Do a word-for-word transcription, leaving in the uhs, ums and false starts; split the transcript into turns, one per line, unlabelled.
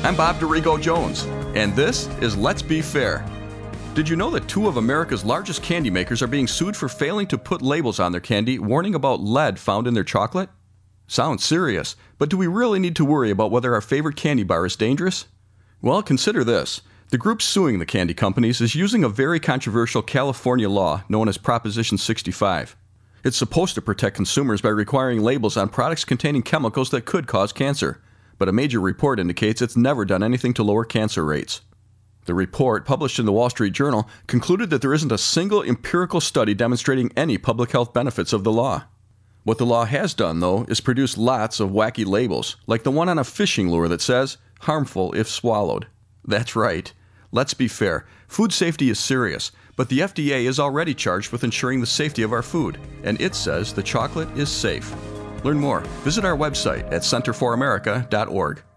I'm Bob DeRigo Jones, and this is Let's Be Fair. Did you know that two of America's largest candy makers are being sued for failing to put labels on their candy warning about lead found in their chocolate? Sounds serious, but do we really need to worry about whether our favorite candy bar is dangerous? Well, consider this. The group suing the candy companies is using a very controversial California law known as Proposition sixty-five. It's supposed to protect consumers by requiring labels on products containing chemicals that could cause cancer, but a major report indicates it's never done anything to lower cancer rates. The report, published in the Wall Street Journal, concluded that there isn't a single empirical study demonstrating any public health benefits of the law. What the law has done, though, is produce lots of wacky labels, like the one on a fishing lure that says, harmful if swallowed. That's right. Let's be fair. Food safety is serious, but the F D A is already charged with ensuring the safety of our food, and it says the chocolate is safe. Learn more. Visit our website at center for america dot org.